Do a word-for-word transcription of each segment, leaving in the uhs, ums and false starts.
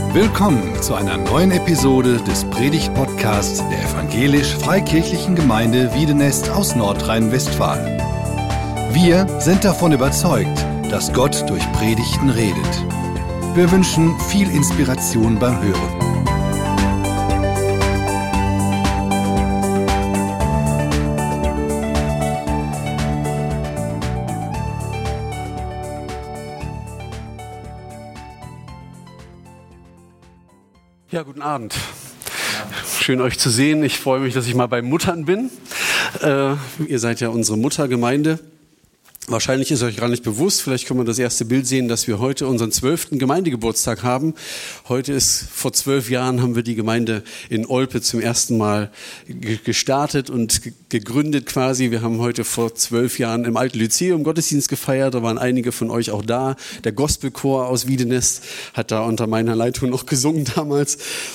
Willkommen zu einer neuen Episode des Predigt-Podcasts der Evangelisch-Freikirchlichen Gemeinde Wiedenest aus Nordrhein-Westfalen. Wir sind davon überzeugt, dass Gott durch Predigten redet. Wir wünschen viel Inspiration beim Hören. Ja, guten Abend. Schön, euch zu sehen. Ich freue mich, dass ich mal bei Muttern bin. Äh, ihr seid ja unsere Muttergemeinde. Wahrscheinlich ist euch gar nicht bewusst, vielleicht können wir das erste Bild sehen, dass wir heute unseren zwölften Gemeindegeburtstag haben. Heute ist, vor zwölf Jahren haben wir die Gemeinde in Olpe zum ersten Mal ge- gestartet und ge- gegründet quasi. Wir haben heute vor zwölf Jahren im Alten Lyzeum Gottesdienst gefeiert, da waren einige von euch auch da. Der Gospelchor aus Wiedenest hat da unter meiner Leitung noch gesungen damals.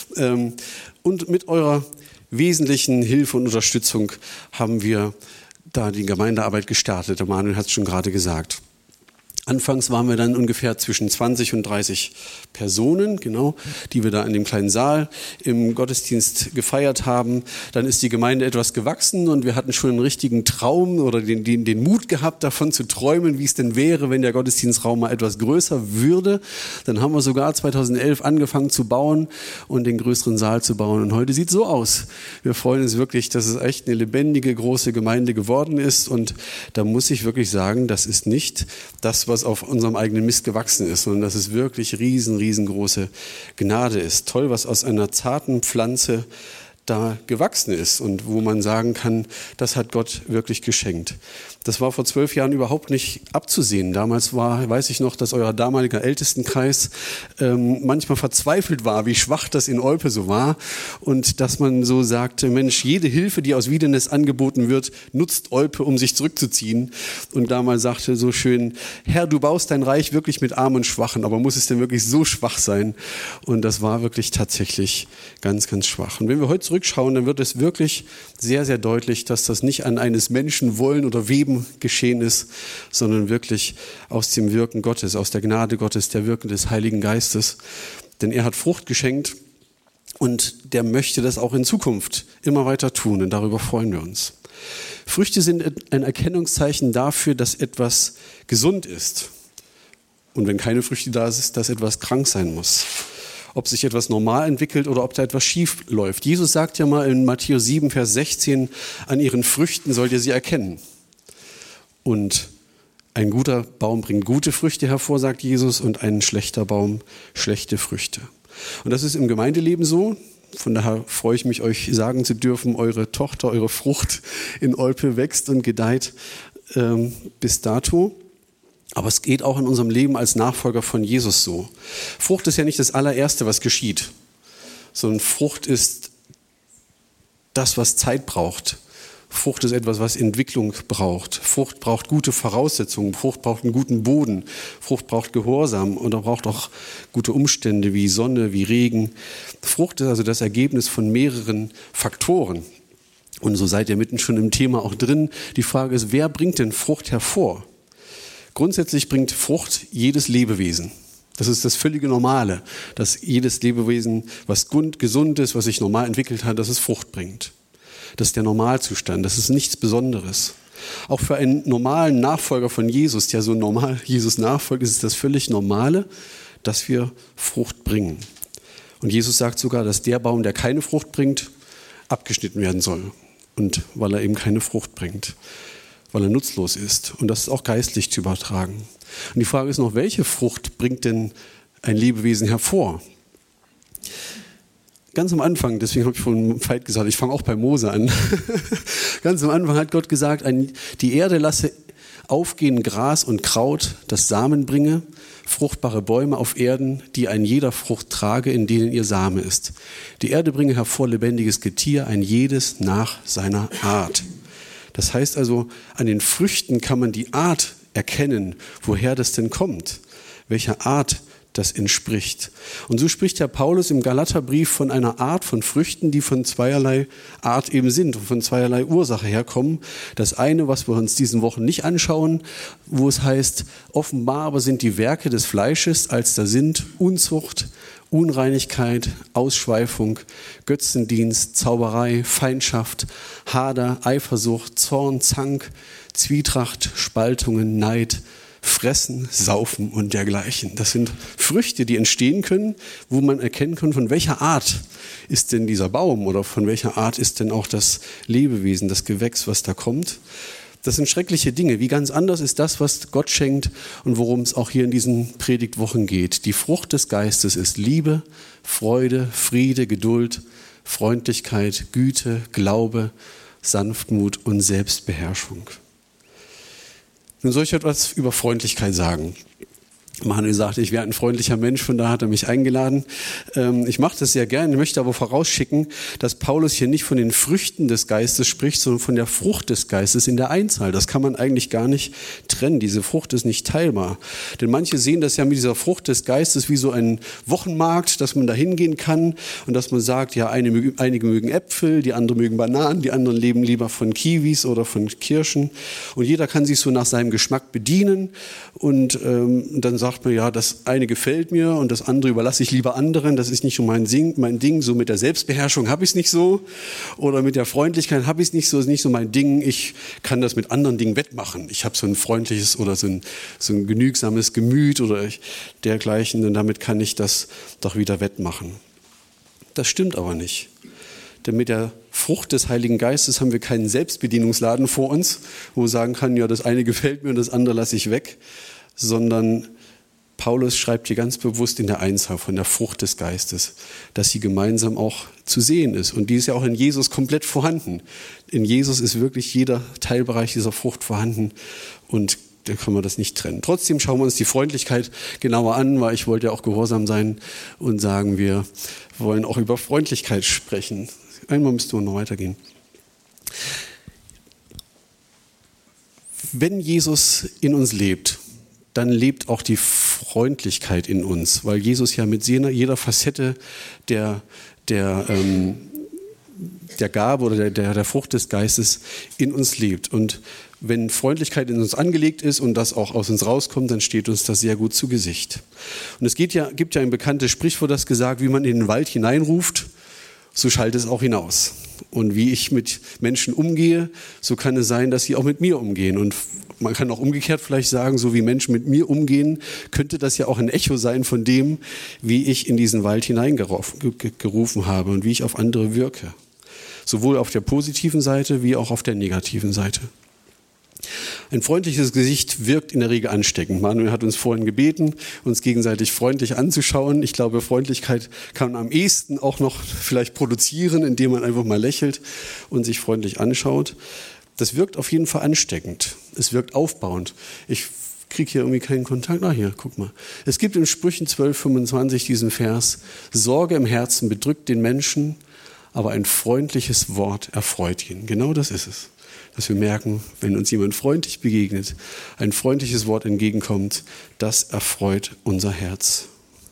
Und mit eurer wesentlichen Hilfe und Unterstützung haben wir da die Gemeindearbeit gestartet. Der Manuel hat es schon gerade gesagt. Anfangs waren wir dann ungefähr zwischen zwanzig und dreißig Personen, genau, die wir da in dem kleinen Saal im Gottesdienst gefeiert haben. Dann ist die Gemeinde etwas gewachsen und wir hatten schon einen richtigen Traum oder den, den, den Mut gehabt, davon zu träumen, wie es denn wäre, wenn der Gottesdienstraum mal etwas größer würde. Dann haben wir sogar zweitausendelf angefangen zu bauen und den größeren Saal zu bauen. Und heute sieht es so aus. Wir freuen uns wirklich, dass es echt eine lebendige, große Gemeinde geworden ist. Und da muss ich wirklich sagen, das ist nicht das, was was auf unserem eigenen Mist gewachsen ist, sondern dass es wirklich riesen, riesengroße Gnade ist. Toll, was aus einer zarten Pflanze da gewachsen ist und wo man sagen kann, das hat Gott wirklich geschenkt. Das war vor zwölf Jahren überhaupt nicht abzusehen. Damals war, weiß ich noch, dass euer damaliger Ältestenkreis ähm, manchmal verzweifelt war, wie schwach das in Olpe so war und dass man so sagte, Mensch, jede Hilfe, die aus Wiedenest angeboten wird, nutzt Olpe, um sich zurückzuziehen. Und damals sagte so schön, Herr, du baust dein Reich wirklich mit Armen und Schwachen, aber muss es denn wirklich so schwach sein? Und das war wirklich tatsächlich ganz, ganz schwach. Und wenn wir heute zurückschauen, dann wird es wirklich sehr, sehr deutlich, dass das nicht an eines Menschen Wollen oder Weben geschehen ist, sondern wirklich aus dem Wirken Gottes, aus der Gnade Gottes, der Wirken des Heiligen Geistes. Denn er hat Frucht geschenkt und der möchte das auch in Zukunft immer weiter tun und darüber freuen wir uns. Früchte sind ein Erkennungszeichen dafür, dass etwas gesund ist. Und wenn keine Früchte da sind, dass etwas krank sein muss. Ob sich etwas normal entwickelt oder ob da etwas schief läuft. Jesus sagt ja mal in Matthäus sieben, Vers sechzehn, an ihren Früchten sollt ihr sie erkennen. Und ein guter Baum bringt gute Früchte hervor, sagt Jesus, und ein schlechter Baum schlechte Früchte. Und das ist im Gemeindeleben so. Von daher freue ich mich, euch sagen zu dürfen, eure Tochter, eure Frucht in Olpe wächst und gedeiht ähm, bis dato. Aber es geht auch in unserem Leben als Nachfolger von Jesus so. Frucht ist ja nicht das allererste, was geschieht, sondern Frucht ist das, was Zeit braucht. Frucht ist etwas, was Entwicklung braucht. Frucht braucht gute Voraussetzungen. Frucht braucht einen guten Boden. Frucht braucht Gehorsam und braucht auch gute Umstände wie Sonne, wie Regen. Frucht ist also das Ergebnis von mehreren Faktoren. Und so seid ihr mitten schon im Thema auch drin. Die Frage ist, wer bringt denn Frucht hervor? Grundsätzlich bringt Frucht jedes Lebewesen. Das ist das völlige Normale, dass jedes Lebewesen, was gesund ist, was sich normal entwickelt hat, dass es Frucht bringt. Das ist der Normalzustand, das ist nichts Besonderes. Auch für einen normalen Nachfolger von Jesus, der so normal Jesus nachfolgt, ist es das völlig Normale, dass wir Frucht bringen. Und Jesus sagt sogar, dass der Baum, der keine Frucht bringt, abgeschnitten werden soll. Und weil er eben keine Frucht bringt, weil er nutzlos ist. Und das ist auch geistlich zu übertragen. Und die Frage ist noch, welche Frucht bringt denn ein Lebewesen hervor? Ganz am Anfang, deswegen habe ich vorhin Veit gesagt, ich fange auch bei Mose an. Ganz am Anfang hat Gott gesagt, die Erde lasse aufgehen Gras und Kraut, das Samen bringe, fruchtbare Bäume auf Erden, die ein jeder Frucht trage, in denen ihr Same ist. Die Erde bringe hervor lebendiges Getier, ein jedes nach seiner Art. Das heißt also, an den Früchten kann man die Art erkennen, woher das denn kommt, welcher Art das entspricht. Und so spricht ja Paulus im Galaterbrief von einer Art von Früchten, die von zweierlei Art eben sind und von zweierlei Ursache herkommen. Das eine, was wir uns diesen Wochen nicht anschauen, wo es heißt, offenbar aber sind die Werke des Fleisches, als da sind Unzucht Unreinigkeit, Ausschweifung, Götzendienst, Zauberei, Feindschaft, Hader, Eifersucht, Zorn, Zank, Zwietracht, Spaltungen, Neid, Fressen, Saufen und dergleichen. Das sind Früchte, die entstehen können, wo man erkennen kann, von welcher Art ist denn dieser Baum oder von welcher Art ist denn auch das Lebewesen, das Gewächs, was da kommt. Das sind schreckliche Dinge. Wie ganz anders ist das, was Gott schenkt und worum es auch hier in diesen Predigtwochen geht. Die Frucht des Geistes ist Liebe, Freude, Friede, Geduld, Freundlichkeit, Güte, Glaube, Sanftmut und Selbstbeherrschung. Nun soll ich etwas über Freundlichkeit sagen. Manuel sagte, ich wäre ein freundlicher Mensch, von da hat er mich eingeladen. Ähm, ich mache das sehr gerne, ich möchte aber vorausschicken, dass Paulus hier nicht von den Früchten des Geistes spricht, sondern von der Frucht des Geistes in der Einzahl. Das kann man eigentlich gar nicht trennen. Diese Frucht ist nicht teilbar. Denn manche sehen das ja mit dieser Frucht des Geistes wie so ein Wochenmarkt, dass man da hingehen kann und dass man sagt, ja, eine, einige mögen Äpfel, die anderen mögen Bananen, die anderen leben lieber von Kiwis oder von Kirschen. Und jeder kann sich so nach seinem Geschmack bedienen und ähm, dann sagt man, ja, das eine gefällt mir und das andere überlasse ich lieber anderen, das ist nicht so mein Ding, mein Ding. So mit der Selbstbeherrschung habe ich es nicht so oder mit der Freundlichkeit habe ich es nicht so, ist nicht so mein Ding. Ich kann das mit anderen Dingen wettmachen. Ich habe so ein freundliches oder so ein, so ein genügsames Gemüt oder ich, dergleichen und damit kann ich das doch wieder wettmachen. Das stimmt aber nicht. Denn mit der Frucht des Heiligen Geistes haben wir keinen Selbstbedienungsladen vor uns, wo man sagen kann, ja, das eine gefällt mir und das andere lasse ich weg, sondern Paulus schreibt hier ganz bewusst in der Einzahl von der Frucht des Geistes, dass sie gemeinsam auch zu sehen ist. Und die ist ja auch in Jesus komplett vorhanden. In Jesus ist wirklich jeder Teilbereich dieser Frucht vorhanden und da kann man das nicht trennen. Trotzdem schauen wir uns die Freundlichkeit genauer an, weil ich wollte ja auch gehorsam sein und sagen, wir wollen auch über Freundlichkeit sprechen. Einmal müsste man noch weitergehen. Wenn Jesus in uns lebt, dann lebt auch die Freundlichkeit in uns, weil Jesus ja mit jeder Facette der, der, ähm, der Gabe oder der, der, der Frucht des Geistes in uns lebt. Und wenn Freundlichkeit in uns angelegt ist und das auch aus uns rauskommt, dann steht uns das sehr gut zu Gesicht. Und es geht ja, gibt ja ein bekanntes Sprichwort, das gesagt, wie man in den Wald hineinruft, so schallt es auch hinaus. Und wie ich mit Menschen umgehe, so kann es sein, dass sie auch mit mir umgehen. Und man kann auch umgekehrt vielleicht sagen, so wie Menschen mit mir umgehen, könnte das ja auch ein Echo sein von dem, wie ich in diesen Wald hineingerufen habe und wie ich auf andere wirke. Sowohl auf der positiven Seite wie auch auf der negativen Seite. Ein freundliches Gesicht wirkt in der Regel ansteckend. Manuel hat uns vorhin gebeten, uns gegenseitig freundlich anzuschauen. Ich glaube, Freundlichkeit kann man am ehesten auch noch vielleicht produzieren, indem man einfach mal lächelt und sich freundlich anschaut. Das wirkt auf jeden Fall ansteckend. Es wirkt aufbauend. Ich kriege hier irgendwie keinen Kontakt. Ah, hier, guck mal. Es gibt in Sprüchen zwölf fünfundzwanzig diesen Vers: Sorge im Herzen bedrückt den Menschen, aber ein freundliches Wort erfreut ihn. Genau das ist es. Dass wir merken, wenn uns jemand freundlich begegnet, ein freundliches Wort entgegenkommt, das erfreut unser Herz.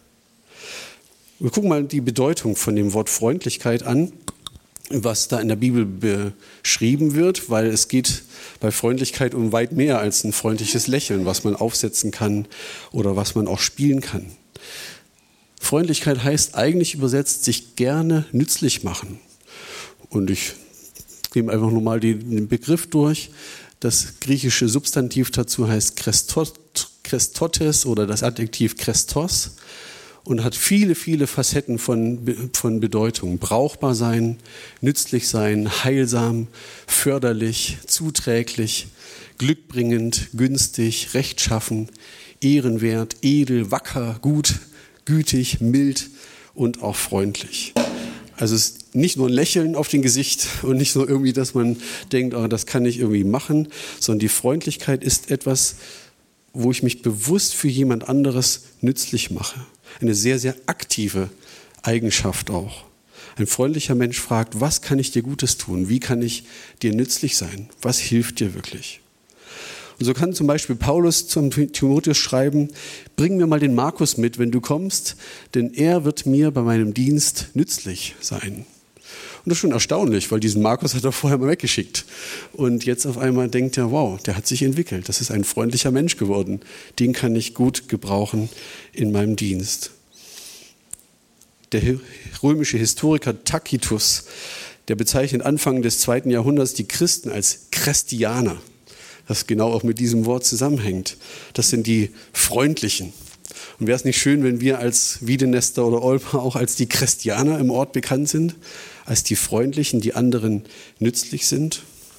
Wir gucken mal die Bedeutung von dem Wort Freundlichkeit an, was da in der Bibel beschrieben wird, weil es geht bei Freundlichkeit um weit mehr als ein freundliches Lächeln, was man aufsetzen kann oder was man auch spielen kann. Freundlichkeit heißt eigentlich übersetzt, sich gerne nützlich machen. Und ich gehen einfach nur mal den Begriff durch. Das griechische Substantiv dazu heißt Krestotes oder das Adjektiv Krestos und hat viele, viele Facetten von, von Bedeutung. Brauchbar sein, nützlich sein, heilsam, förderlich, zuträglich, glückbringend, günstig, rechtschaffen, ehrenwert, edel, wacker, gut, gütig, mild und auch freundlich. Also es ist nicht nur ein Lächeln auf dem Gesicht und nicht nur irgendwie, dass man denkt, oh, das kann ich irgendwie machen, sondern die Freundlichkeit ist etwas, wo ich mich bewusst für jemand anderes nützlich mache. Eine sehr, sehr aktive Eigenschaft auch. Ein freundlicher Mensch fragt, was kann ich dir Gutes tun? Wie kann ich dir nützlich sein? Was hilft dir wirklich? Und so kann zum Beispiel Paulus zum Timotheus schreiben, bring mir mal den Markus mit, wenn du kommst, denn er wird mir bei meinem Dienst nützlich sein. Und das ist schon erstaunlich, weil diesen Markus hat er vorher mal weggeschickt. Und jetzt auf einmal denkt er, wow, der hat sich entwickelt. Das ist ein freundlicher Mensch geworden. Den kann ich gut gebrauchen in meinem Dienst. Der römische Historiker Tacitus, der bezeichnet Anfang des zweiten Jahrhunderts die Christen als Christianer, das genau auch mit diesem Wort zusammenhängt. Das sind die Freundlichen. Und wäre es nicht schön, wenn wir als Wiedenester oder Olpa auch als die Christianer im Ort bekannt sind, als die Freundlichen, die anderen nützlich sind?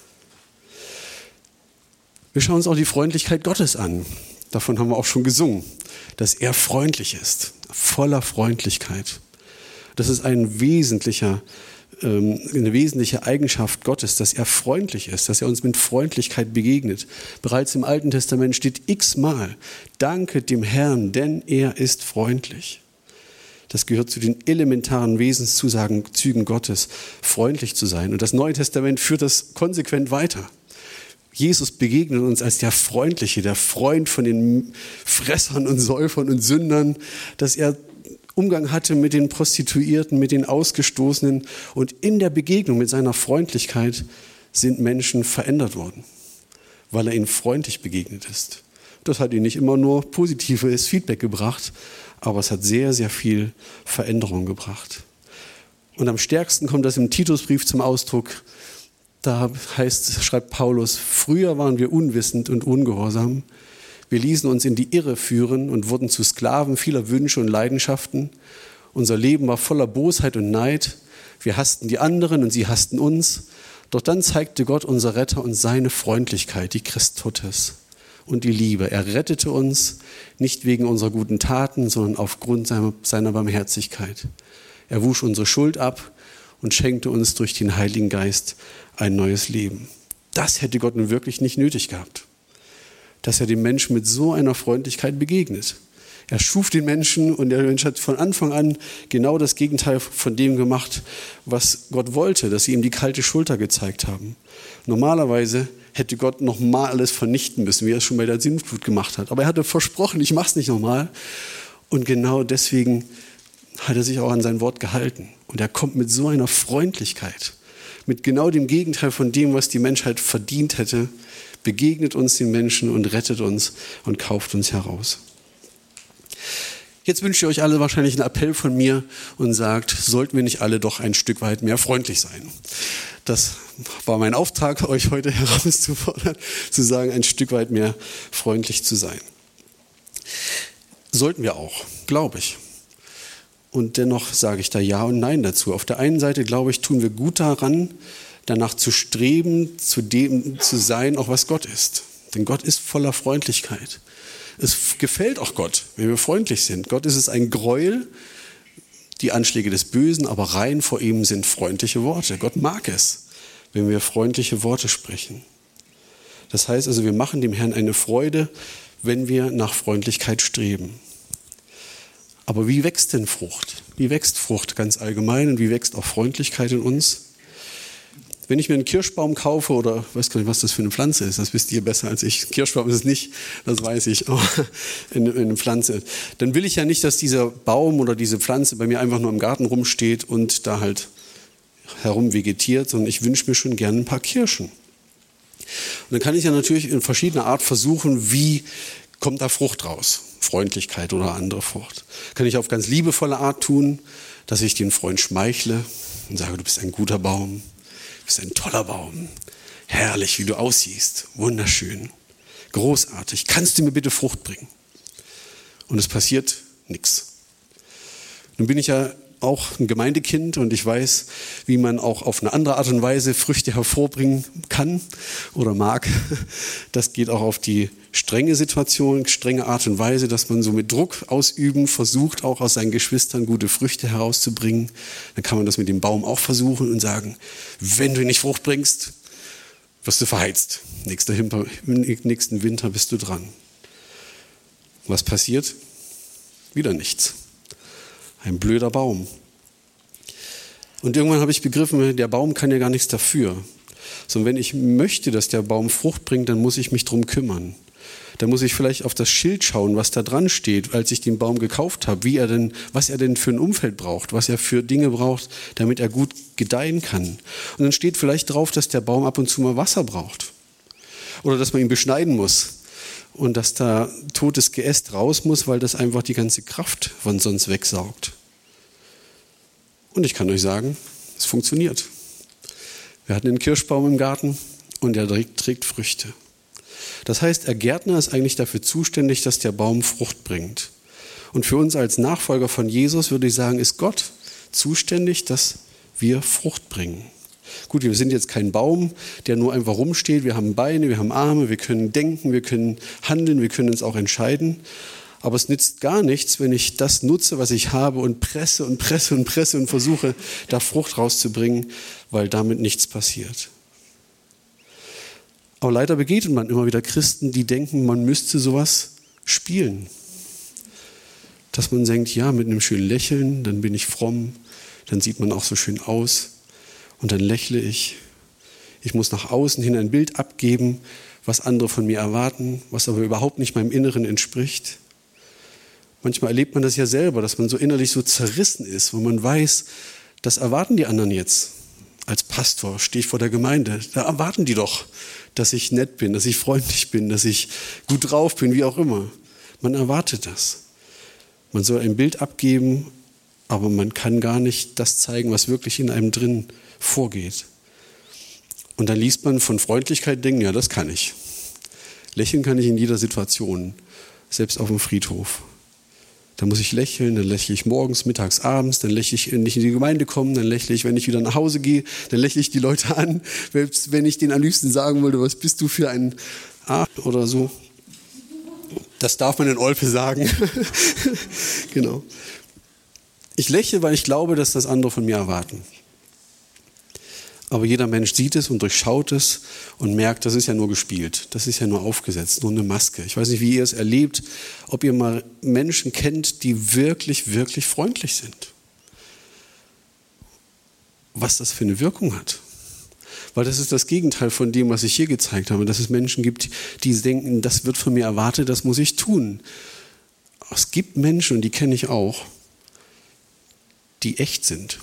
Wir schauen uns auch die Freundlichkeit Gottes an. Davon haben wir auch schon gesungen, dass er freundlich ist, voller Freundlichkeit. Das ist ein wesentlicher, ähm, eine wesentliche Eigenschaft Gottes, dass er freundlich ist, dass er uns mit Freundlichkeit begegnet. Bereits im Alten Testament steht x-mal: Danket dem Herrn, denn er ist freundlich. Das gehört zu den elementaren Wesenszügen Gottes, freundlich zu sein. Und das Neue Testament führt das konsequent weiter. Jesus begegnet uns als der Freundliche, der Freund von den Fressern und Säufern und Sündern, dass er Umgang hatte mit den Prostituierten, mit den Ausgestoßenen. Und in der Begegnung mit seiner Freundlichkeit sind Menschen verändert worden, weil er ihnen freundlich begegnet ist. Das hat ihnen nicht immer nur positives Feedback gebracht, aber es hat sehr, sehr viel Veränderung gebracht. Und am stärksten kommt das im Titusbrief zum Ausdruck. Da heißt, schreibt Paulus: Früher waren wir unwissend und ungehorsam. Wir ließen uns in die Irre führen und wurden zu Sklaven vieler Wünsche und Leidenschaften. Unser Leben war voller Bosheit und Neid. Wir hassten die anderen und sie hassten uns. Doch dann zeigte Gott, unser Retter, uns seine Freundlichkeit, die Christotes und die Liebe. Er rettete uns nicht wegen unserer guten Taten, sondern aufgrund seiner, seiner Barmherzigkeit. Er wusch unsere Schuld ab und schenkte uns durch den Heiligen Geist ein neues Leben. Das hätte Gott nun wirklich nicht nötig gehabt, dass er dem Menschen mit so einer Freundlichkeit begegnet. Er schuf den Menschen und der Mensch hat von Anfang an genau das Gegenteil von dem gemacht, was Gott wollte, dass sie ihm die kalte Schulter gezeigt haben. Normalerweise hätte Gott nochmal alles vernichten müssen, wie er es schon bei der Sintflut gemacht hat. Aber er hatte versprochen, ich mache es nicht nochmal. Und genau deswegen hat er sich auch an sein Wort gehalten. Und er kommt mit so einer Freundlichkeit, mit genau dem Gegenteil von dem, was die Menschheit verdient hätte, begegnet uns den Menschen und rettet uns und kauft uns heraus. Jetzt wünscht ihr euch alle wahrscheinlich einen Appell von mir und sagt, sollten wir nicht alle doch ein Stück weit mehr freundlich sein? Das war mein Auftrag, euch heute herauszufordern, zu sagen, ein Stück weit mehr freundlich zu sein. Sollten wir auch, glaube ich. Und dennoch sage ich da Ja und Nein dazu. Auf der einen Seite, glaube ich, tun wir gut daran, danach zu streben, zu dem zu sein, auch was Gott ist. Denn Gott ist voller Freundlichkeit. Es gefällt auch Gott, wenn wir freundlich sind. Gott ist es ein Gräuel, die Anschläge des Bösen, aber rein vor ihm sind freundliche Worte. Gott mag es, wenn wir freundliche Worte sprechen. Das heißt also, wir machen dem Herrn eine Freude, wenn wir nach Freundlichkeit streben. Aber wie wächst denn Frucht? Wie wächst Frucht ganz allgemein und wie wächst auch Freundlichkeit in uns? Wenn ich mir einen Kirschbaum kaufe oder ich weiß gar nicht, was das für eine Pflanze ist, das wisst ihr besser als ich. Kirschbaum ist es nicht, das weiß ich, aber eine, eine Pflanze. Dann will ich ja nicht, dass dieser Baum oder diese Pflanze bei mir einfach nur im Garten rumsteht und da halt herum vegetiert, sondern ich wünsche mir schon gerne ein paar Kirschen. Und dann kann ich ja natürlich in verschiedener Art versuchen, wie kommt da Frucht raus? Freundlichkeit oder andere Frucht. Kann ich auf ganz liebevolle Art tun, dass ich den Freund schmeichle und sage, du bist ein guter Baum. Du bist ein toller Baum. Herrlich, wie du aussiehst. Wunderschön. Großartig. Kannst du mir bitte Frucht bringen? Und es passiert nichts. Nun bin ich ja auch ein Gemeindekind und ich weiß, wie man auch auf eine andere Art und Weise Früchte hervorbringen kann oder mag. Das geht auch auf die strenge Situation, strenge Art und Weise, dass man so mit Druck ausüben versucht, auch aus seinen Geschwistern gute Früchte herauszubringen. Dann kann man das mit dem Baum auch versuchen und sagen, wenn du nicht Frucht bringst, wirst du verheizt. Nächster Himper, nächsten Winter bist du dran. Was passiert? Wieder nichts. Ein blöder Baum. Und irgendwann habe ich begriffen, der Baum kann ja gar nichts dafür. Sondern wenn ich möchte, dass der Baum Frucht bringt, dann muss ich mich drum kümmern. Dann muss ich vielleicht auf das Schild schauen, was da dran steht, als ich den Baum gekauft habe, wie er denn, was er denn für ein Umfeld braucht, was er für Dinge braucht, damit er gut gedeihen kann. Und dann steht vielleicht drauf, dass der Baum ab und zu mal Wasser braucht. Oder dass man ihn beschneiden muss. Und dass da totes Geäst raus muss, weil das einfach die ganze Kraft von sonst wegsaugt. Und ich kann euch sagen, es funktioniert. Wir hatten einen Kirschbaum im Garten und der trägt, trägt Früchte. Das heißt, der Gärtner ist eigentlich dafür zuständig, dass der Baum Frucht bringt. Und für uns als Nachfolger von Jesus würde ich sagen, ist Gott zuständig, dass wir Frucht bringen. Gut, wir sind jetzt kein Baum, der nur einfach rumsteht. Wir haben Beine, wir haben Arme, wir können denken, wir können handeln, wir können uns auch entscheiden. Aber es nützt gar nichts, wenn ich das nutze, was ich habe und presse und presse und presse und versuche, da Frucht rauszubringen, weil damit nichts passiert. Aber leider begegnet man immer wieder Christen, die denken, man müsste sowas spielen. Dass man denkt, ja, mit einem schönen Lächeln, dann bin ich fromm, dann sieht man auch so schön aus und dann lächle ich. Ich muss nach außen hin ein Bild abgeben, was andere von mir erwarten, was aber überhaupt nicht meinem Inneren entspricht. Manchmal erlebt man das ja selber, dass man so innerlich so zerrissen ist, wo man weiß, das erwarten die anderen jetzt. Als Pastor stehe ich vor der Gemeinde, da erwarten die doch, dass ich nett bin, dass ich freundlich bin, dass ich gut drauf bin, wie auch immer. Man erwartet das. Man soll ein Bild abgeben, aber man kann gar nicht das zeigen, was wirklich in einem drin vorgeht. Und dann liest man von Freundlichkeit, denken, ja, das kann ich. Lächeln kann ich in jeder Situation, selbst auf dem Friedhof. Da muss ich lächeln, dann lächle ich morgens, mittags, abends, dann lächle ich, wenn ich in die Gemeinde komme, dann lächle ich, wenn ich wieder nach Hause gehe, dann lächle ich die Leute an, selbst wenn ich denen am liebsten sagen wollte, was bist du für ein A oder so. Das darf man in Olpe sagen. Genau. Ich lächle, weil ich glaube, dass das andere von mir erwarten. Aber jeder Mensch sieht es und durchschaut es und merkt, das ist ja nur gespielt, das ist ja nur aufgesetzt, nur eine Maske. Ich weiß nicht, wie ihr es erlebt, ob ihr mal Menschen kennt, die wirklich, wirklich freundlich sind. Was das für eine Wirkung hat. Weil das ist das Gegenteil von dem, was ich hier gezeigt habe, dass es Menschen gibt, die denken, das wird von mir erwartet, das muss ich tun. Es gibt Menschen, und die kenne ich auch, die echt sind.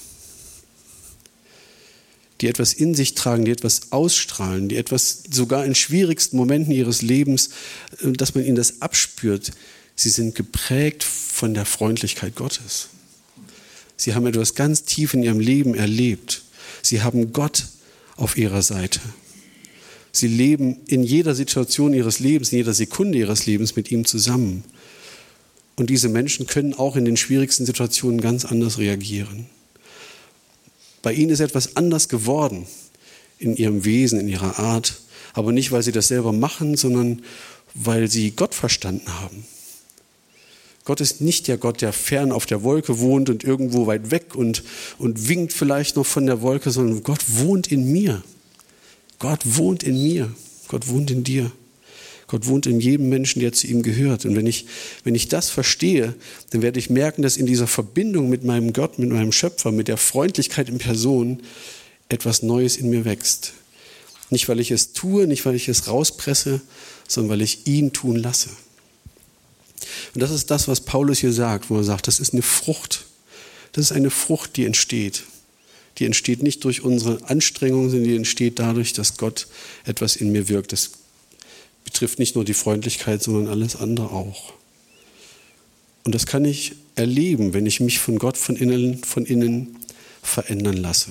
Die etwas in sich tragen, die etwas ausstrahlen, die etwas sogar in schwierigsten Momenten ihres Lebens, dass man ihnen das abspürt. Sie sind geprägt von der Freundlichkeit Gottes. Sie haben etwas ganz tief in ihrem Leben erlebt. Sie haben Gott auf ihrer Seite. Sie leben in jeder Situation ihres Lebens, in jeder Sekunde ihres Lebens mit ihm zusammen. Und diese Menschen können auch in den schwierigsten Situationen ganz anders reagieren. Bei ihnen ist etwas anders geworden in ihrem Wesen, in ihrer Art. Aber nicht, weil sie das selber machen, sondern weil sie Gott verstanden haben. Gott ist nicht der Gott, der fern auf der Wolke wohnt und irgendwo weit weg und, und winkt vielleicht noch von der Wolke, sondern Gott wohnt in mir. Gott wohnt in mir. Gott wohnt in dir. Gott wohnt in jedem Menschen, der zu ihm gehört. Und wenn ich, wenn ich das verstehe, dann werde ich merken, dass in dieser Verbindung mit meinem Gott, mit meinem Schöpfer, mit der Freundlichkeit in Person etwas Neues in mir wächst. Nicht, weil ich es tue, nicht, weil ich es rauspresse, sondern weil ich ihn tun lasse. Und das ist das, was Paulus hier sagt, wo er sagt, das ist eine Frucht. Das ist eine Frucht, die entsteht. Die entsteht nicht durch unsere Anstrengungen, sondern die entsteht dadurch, dass Gott etwas in mir wirkt. Das betrifft nicht nur die Freundlichkeit, sondern alles andere auch. Und das kann ich erleben, wenn ich mich von Gott von innen, von innen verändern lasse.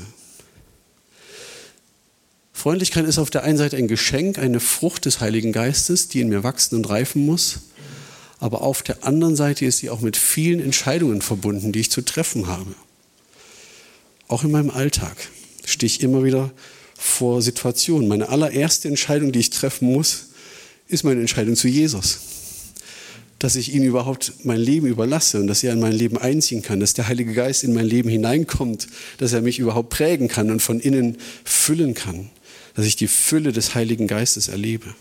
Freundlichkeit ist auf der einen Seite ein Geschenk, eine Frucht des Heiligen Geistes, die in mir wachsen und reifen muss. Aber auf der anderen Seite ist sie auch mit vielen Entscheidungen verbunden, die ich zu treffen habe. Auch in meinem Alltag stehe ich immer wieder vor Situationen. Meine allererste Entscheidung, die ich treffen muss, ist meine Entscheidung zu Jesus. Dass ich ihm überhaupt mein Leben überlasse und dass er in mein Leben einziehen kann, dass der Heilige Geist in mein Leben hineinkommt, dass er mich überhaupt prägen kann und von innen füllen kann, dass ich die Fülle des Heiligen Geistes erlebe.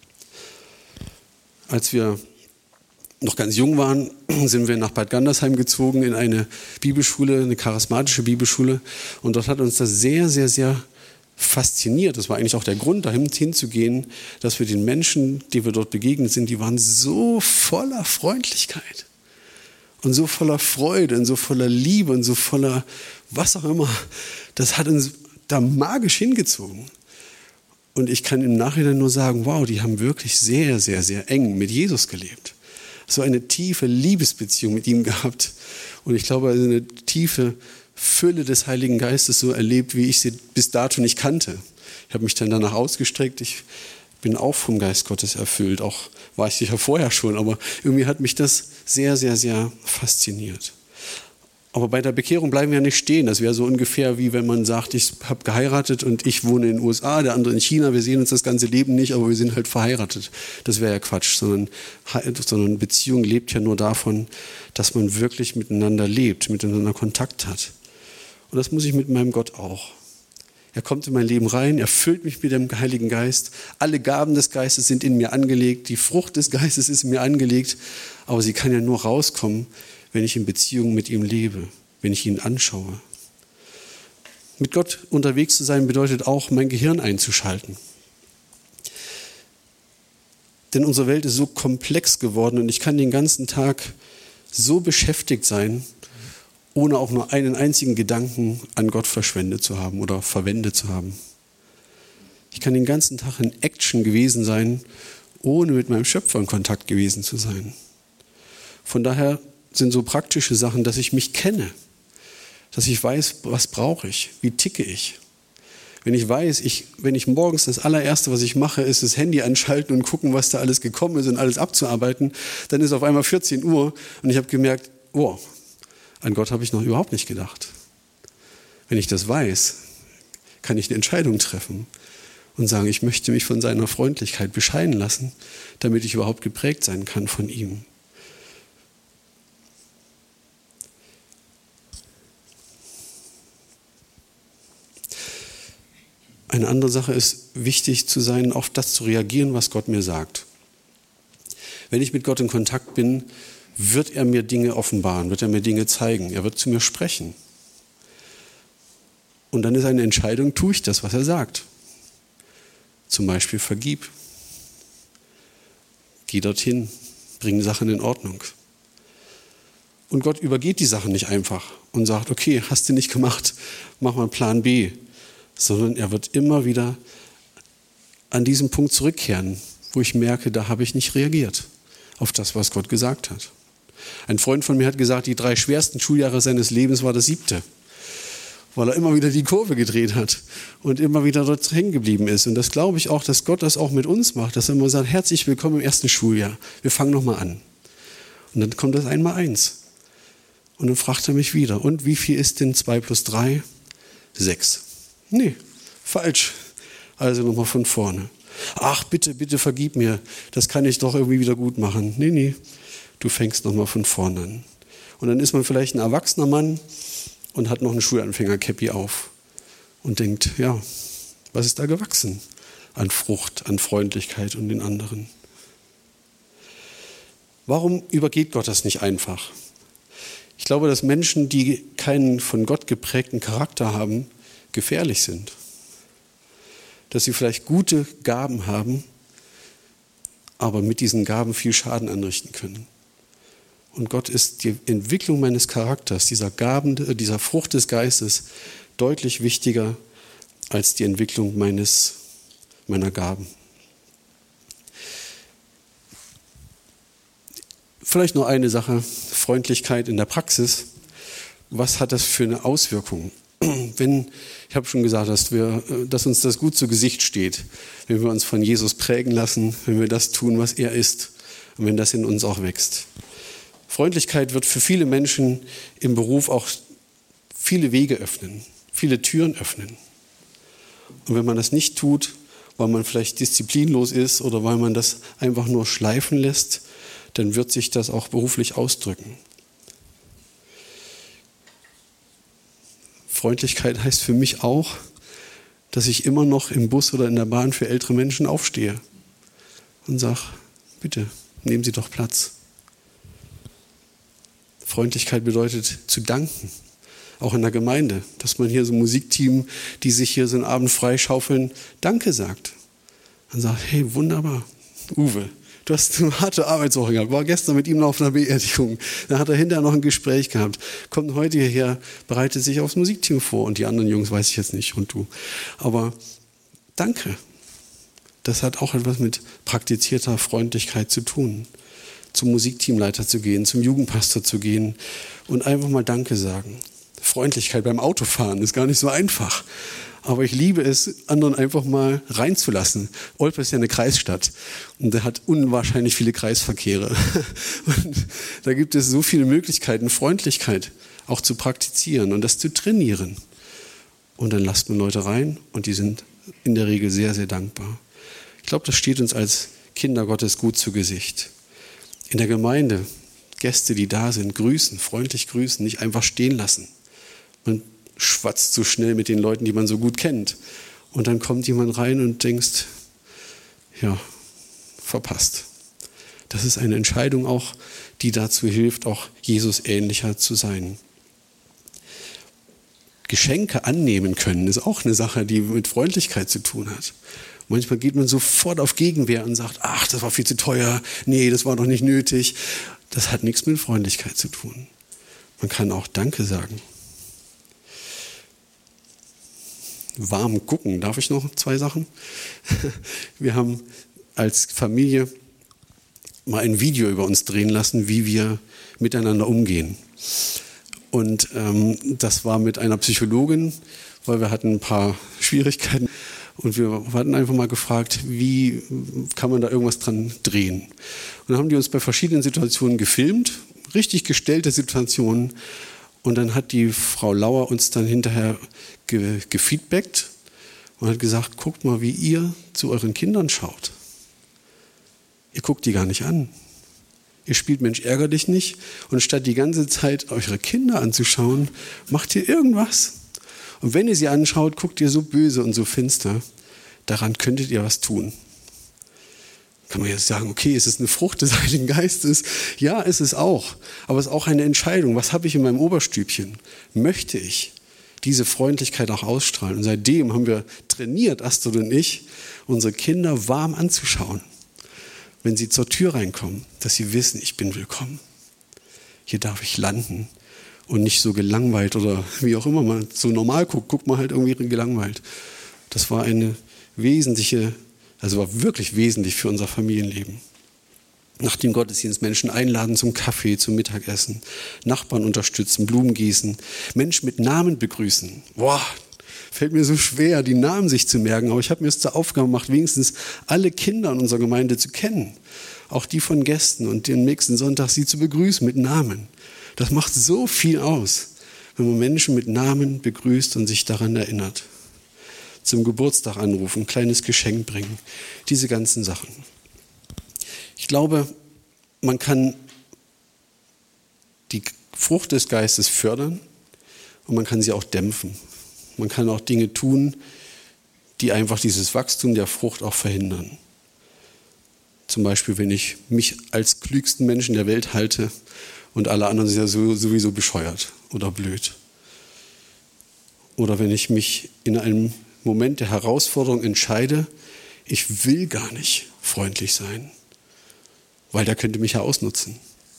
Als wir noch ganz jung waren, sind wir nach Bad Gandersheim gezogen in eine Bibelschule, eine charismatische Bibelschule, und dort hat uns das sehr, sehr, sehr fasziniert. Das war eigentlich auch der Grund, dahin hinzugehen, dass wir den Menschen, die wir dort begegnet sind, die waren so voller Freundlichkeit und so voller Freude und so voller Liebe und so voller was auch immer. Das hat uns da magisch hingezogen. Und ich kann im Nachhinein nur sagen, wow, die haben wirklich sehr, sehr, sehr eng mit Jesus gelebt. So eine tiefe Liebesbeziehung mit ihm gehabt. Und ich glaube, eine tiefe Fülle des Heiligen Geistes so erlebt, wie ich sie bis dato nicht kannte. Ich habe mich dann danach ausgestreckt. Ich bin auch vom Geist Gottes erfüllt. Auch war ich sicher vorher schon, aber irgendwie hat mich das sehr, sehr, sehr fasziniert. Aber bei der Bekehrung bleiben wir ja nicht stehen. Das wäre so ungefähr wie wenn man sagt, ich habe geheiratet und ich wohne in den U S A, der andere in China. Wir sehen uns das ganze Leben nicht, aber wir sind halt verheiratet. Das wäre ja Quatsch, sondern, sondern Beziehung lebt ja nur davon, dass man wirklich miteinander lebt, miteinander Kontakt hat. Und das muss ich mit meinem Gott auch. Er kommt in mein Leben rein, er füllt mich mit dem Heiligen Geist. Alle Gaben des Geistes sind in mir angelegt, die Frucht des Geistes ist in mir angelegt, aber sie kann ja nur rauskommen, wenn ich in Beziehung mit ihm lebe, wenn ich ihn anschaue. Mit Gott unterwegs zu sein bedeutet auch, mein Gehirn einzuschalten. Denn unsere Welt ist so komplex geworden und ich kann den ganzen Tag so beschäftigt sein, ohne auch nur einen einzigen Gedanken an Gott verschwendet zu haben oder verwendet zu haben. Ich kann den ganzen Tag in Action gewesen sein, ohne mit meinem Schöpfer in Kontakt gewesen zu sein. Von daher sind so praktische Sachen, dass ich mich kenne, dass ich weiß, was brauche ich, wie ticke ich. Wenn ich weiß, ich, wenn ich morgens das allererste, was ich mache, ist das Handy anschalten und gucken, was da alles gekommen ist und alles abzuarbeiten, dann ist auf einmal vierzehn Uhr und ich habe gemerkt, oh, an Gott habe ich noch überhaupt nicht gedacht. Wenn ich das weiß, kann ich eine Entscheidung treffen und sagen, ich möchte mich von seiner Freundlichkeit bescheiden lassen, damit ich überhaupt geprägt sein kann von ihm. Eine andere Sache ist, wichtig zu sein, auf das zu reagieren, was Gott mir sagt. Wenn ich mit Gott in Kontakt bin, wird er mir Dinge offenbaren, wird er mir Dinge zeigen, er wird zu mir sprechen. Und dann ist eine Entscheidung, tue ich das, was er sagt. Zum Beispiel vergib. Geh dorthin, bring Sachen in Ordnung. Und Gott übergeht die Sachen nicht einfach und sagt, okay, hast du nicht gemacht, mach mal Plan B. Sondern er wird immer wieder an diesen Punkt zurückkehren, wo ich merke, da habe ich nicht reagiert auf das, was Gott gesagt hat. Ein Freund von mir hat gesagt, die drei schwersten Schuljahre seines Lebens war das siebte, weil er immer wieder die Kurve gedreht hat und immer wieder dort hängen geblieben ist. Und das glaube ich auch, dass Gott das auch mit uns macht, dass er immer sagt, herzlich willkommen im ersten Schuljahr, wir fangen nochmal an. Und dann kommt das einmal eins. Und dann fragt er mich wieder, und wie viel ist denn zwei plus drei? Sechs. Nee, falsch. Also nochmal von vorne. Ach, bitte, bitte vergib mir. Das kann ich doch irgendwie wieder gut machen. Nee, nee, du fängst nochmal von vorne an. Und dann ist man vielleicht ein erwachsener Mann und hat noch eine Schulanfänger-Käppi auf und denkt, ja, was ist da gewachsen an Frucht, an Freundlichkeit und den anderen? Warum übergeht Gott das nicht einfach? Ich glaube, dass Menschen, die keinen von Gott geprägten Charakter haben, gefährlich sind. Dass sie vielleicht gute Gaben haben, aber mit diesen Gaben viel Schaden anrichten können. Und Gott ist die Entwicklung meines Charakters, dieser Gaben, dieser Frucht des Geistes, deutlich wichtiger als die Entwicklung meines, meiner Gaben. Vielleicht noch eine Sache, Freundlichkeit in der Praxis. Was hat das für eine Auswirkung? Wenn, ich habe schon gesagt, dass, wir, dass uns das gut zu Gesicht steht, wenn wir uns von Jesus prägen lassen, wenn wir das tun, was er ist und wenn das in uns auch wächst. Freundlichkeit wird für viele Menschen im Beruf auch viele Wege öffnen, viele Türen öffnen. Und wenn man das nicht tut, weil man vielleicht disziplinlos ist oder weil man das einfach nur schleifen lässt, dann wird sich das auch beruflich ausdrücken. Freundlichkeit heißt für mich auch, dass ich immer noch im Bus oder in der Bahn für ältere Menschen aufstehe und sage, bitte, nehmen Sie doch Platz. Freundlichkeit bedeutet zu danken, auch in der Gemeinde, dass man hier so ein Musikteam, die sich hier so einen Abend freischaufeln, Danke sagt. Und sagt, hey, wunderbar, Uwe, du hast eine harte Arbeitswoche gehabt, war gestern mit ihm noch auf einer Beerdigung, dann hat er hinterher noch ein Gespräch gehabt, kommt heute hierher, bereitet sich aufs Musikteam vor und die anderen Jungs weiß ich jetzt nicht und du. Aber danke, das hat auch etwas mit praktizierter Freundlichkeit zu tun. Zum Musikteamleiter zu gehen, zum Jugendpastor zu gehen und einfach mal Danke sagen. Freundlichkeit beim Autofahren ist gar nicht so einfach. Aber ich liebe es, anderen einfach mal reinzulassen. Olpe ist ja eine Kreisstadt und da hat unwahrscheinlich viele Kreisverkehre. Und da gibt es so viele Möglichkeiten, Freundlichkeit auch zu praktizieren und das zu trainieren. Und dann lasst man Leute rein und die sind in der Regel sehr, sehr dankbar. Ich glaube, das steht uns als Kinder Gottes gut zu Gesicht. In der Gemeinde, Gäste, die da sind, grüßen, freundlich grüßen, nicht einfach stehen lassen. Man schwatzt so schnell mit den Leuten, die man so gut kennt. Und dann kommt jemand rein und denkst, ja, verpasst. Das ist eine Entscheidung auch, die dazu hilft, auch Jesus ähnlicher zu sein. Geschenke annehmen können, ist auch eine Sache, die mit Freundlichkeit zu tun hat. Manchmal geht man sofort auf Gegenwehr und sagt, ach, das war viel zu teuer, nee, das war doch nicht nötig. Das hat nichts mit Freundlichkeit zu tun. Man kann auch Danke sagen. Warm gucken, darf ich noch zwei Sachen? Wir haben als Familie mal ein Video über uns drehen lassen, wie wir miteinander umgehen. Und ähm, das war mit einer Psychologin, weil wir hatten ein paar Schwierigkeiten. Und wir hatten einfach mal gefragt, wie kann man da irgendwas dran drehen? Und dann haben die uns bei verschiedenen Situationen gefilmt, richtig gestellte Situationen. Und dann hat die Frau Lauer uns dann hinterher ge- gefeedbackt und hat gesagt, guckt mal, wie ihr zu euren Kindern schaut. Ihr guckt die gar nicht an. Ihr spielt Mensch, ärger dich nicht. Und statt die ganze Zeit eure Kinder anzuschauen, macht ihr irgendwas. Und wenn ihr sie anschaut, guckt ihr so böse und so finster. Daran könntet ihr was tun. Kann man jetzt sagen, okay, ist es eine Frucht des Heiligen Geistes? Ja, ist es auch. Aber es ist auch eine Entscheidung. Was habe ich in meinem Oberstübchen? Möchte ich diese Freundlichkeit auch ausstrahlen? Und seitdem haben wir trainiert, Astrid und ich, unsere Kinder warm anzuschauen. Wenn sie zur Tür reinkommen, dass sie wissen, ich bin willkommen. Hier darf ich landen. Und nicht so gelangweilt oder wie auch immer man so normal guckt, guckt man halt irgendwie gelangweilt. Das war eine wesentliche, also war wirklich wesentlich für unser Familienleben. Nach dem Gottesdienst Menschen einladen zum Kaffee, zum Mittagessen, Nachbarn unterstützen, Blumen gießen, Menschen mit Namen begrüßen. Boah, fällt mir so schwer, die Namen sich zu merken, aber ich habe mir es zur Aufgabe gemacht, wenigstens alle Kinder in unserer Gemeinde zu kennen. Auch die von Gästen und den nächsten Sonntag sie zu begrüßen mit Namen. Das macht so viel aus, wenn man Menschen mit Namen begrüßt und sich daran erinnert. Zum Geburtstag anrufen, ein kleines Geschenk bringen, diese ganzen Sachen. Ich glaube, man kann die Frucht des Geistes fördern und man kann sie auch dämpfen. Man kann auch Dinge tun, die einfach dieses Wachstum der Frucht auch verhindern. Zum Beispiel, wenn ich mich als klügsten Menschen der Welt halte und alle anderen sind ja sowieso bescheuert oder blöd. Oder wenn ich mich in einem Moment der Herausforderung entscheide, ich will gar nicht freundlich sein, weil der könnte mich ja ausnutzen.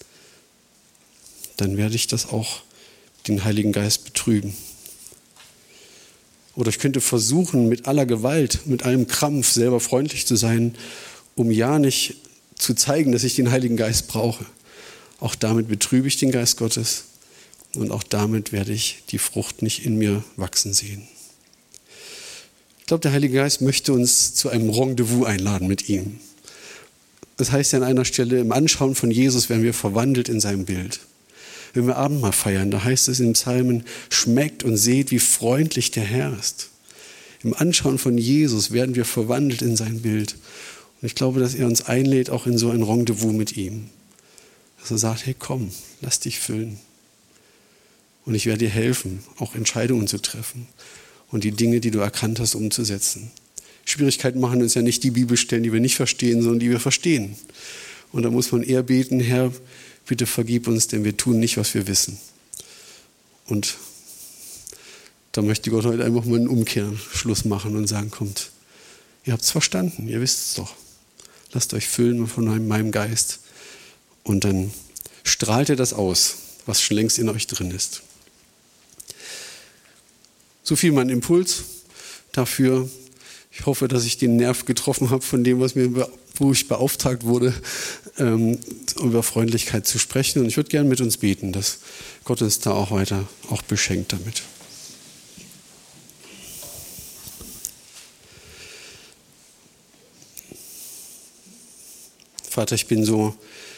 Dann werde ich das auch den Heiligen Geist betrüben. Oder ich könnte versuchen, mit aller Gewalt, mit allem Krampf selber freundlich zu sein, um ja nicht zu zeigen, dass ich den Heiligen Geist brauche. Auch damit betrübe ich den Geist Gottes und auch damit werde ich die Frucht nicht in mir wachsen sehen. Ich glaube, der Heilige Geist möchte uns zu einem Rendezvous einladen mit ihm. Das heißt ja an einer Stelle, im Anschauen von Jesus werden wir verwandelt in sein Bild. Wenn wir Abendmahl feiern, da heißt es im Psalmen, schmeckt und seht, wie freundlich der Herr ist. Im Anschauen von Jesus werden wir verwandelt in sein Bild. Und ich glaube, dass er uns einlädt, auch in so ein Rendezvous mit ihm. Dass er sagt, hey komm, lass dich füllen. Und ich werde dir helfen, auch Entscheidungen zu treffen und die Dinge, die du erkannt hast, umzusetzen. Schwierigkeiten machen uns ja nicht die Bibelstellen, die wir nicht verstehen, sondern die wir verstehen. Und da muss man eher beten, Herr, bitte vergib uns, denn wir tun nicht, was wir wissen. Und da möchte Gott heute einfach mal einen Umkehrschluss machen und sagen, kommt, ihr habt es verstanden, ihr wisst es doch. Lasst euch füllen von meinem Geist. Und dann strahlt ihr das aus, was schon längst in euch drin ist. So viel mein Impuls dafür. Ich hoffe, dass ich den Nerv getroffen habe von dem, was mir wo ich beauftragt wurde, ähm, über Freundlichkeit zu sprechen. Und ich würde gerne mit uns beten, dass Gott uns da auch weiter auch beschenkt damit. Vater, ich bin so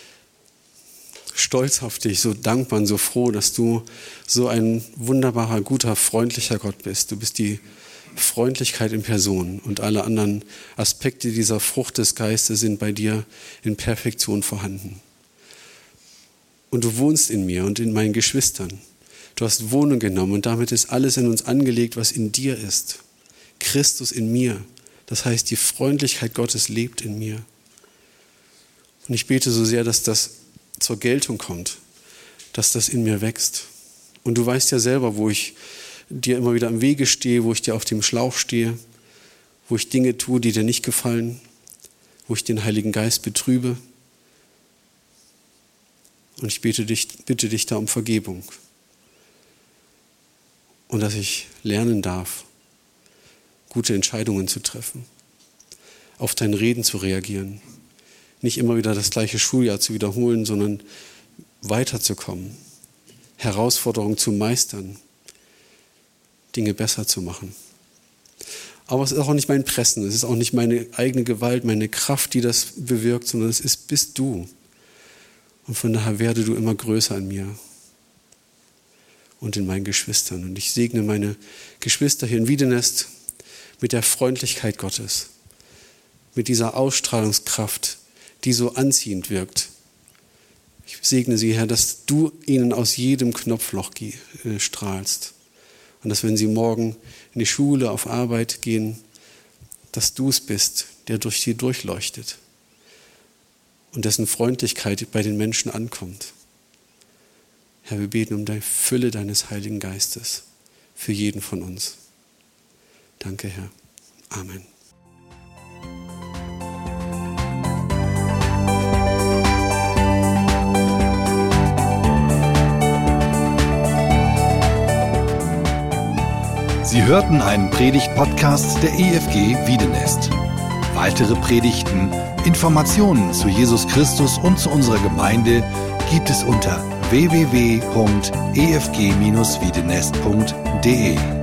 stolz auf dich, so dankbar und so froh, dass du so ein wunderbarer, guter, freundlicher Gott bist. Du bist die Freundlichkeit in Person und alle anderen Aspekte dieser Frucht des Geistes sind bei dir in Perfektion vorhanden. Und du wohnst in mir und in meinen Geschwistern. Du hast Wohnung genommen und damit ist alles in uns angelegt, was in dir ist. Christus in mir. Das heißt, die Freundlichkeit Gottes lebt in mir. Und ich bete so sehr, dass das zur Geltung kommt, dass das in mir wächst. Und du weißt ja selber, wo ich dir immer wieder im Wege stehe, wo ich dir auf dem Schlauch stehe, wo ich Dinge tue, die dir nicht gefallen, wo ich den Heiligen Geist betrübe. Und ich bete dich, bitte dich da um Vergebung. Und dass ich lernen darf, gute Entscheidungen zu treffen, auf dein Reden zu reagieren, nicht immer wieder das gleiche Schuljahr zu wiederholen, sondern weiterzukommen, Herausforderungen zu meistern, Dinge besser zu machen. Aber es ist auch nicht mein Pressen, es ist auch nicht meine eigene Gewalt, meine Kraft, die das bewirkt, sondern es ist, bist du. Und von daher werde du immer größer in mir und in meinen Geschwistern. Und ich segne meine Geschwister hier in Wiedenest mit der Freundlichkeit Gottes, mit dieser Ausstrahlungskraft, die so anziehend wirkt. Ich segne sie, Herr, dass du ihnen aus jedem Knopfloch äh, strahlst. Und dass, wenn sie morgen in die Schule, auf Arbeit gehen, dass du es bist, der durch sie durchleuchtet und dessen Freundlichkeit bei den Menschen ankommt. Herr, wir beten um die Fülle deines Heiligen Geistes für jeden von uns. Danke, Herr. Amen. Sie hörten einen Predigt-Podcast der E F G Wiedenest. Weitere Predigten, Informationen zu Jesus Christus und zu unserer Gemeinde gibt es unter w w w punkt e f g dash wiedenest punkt d e.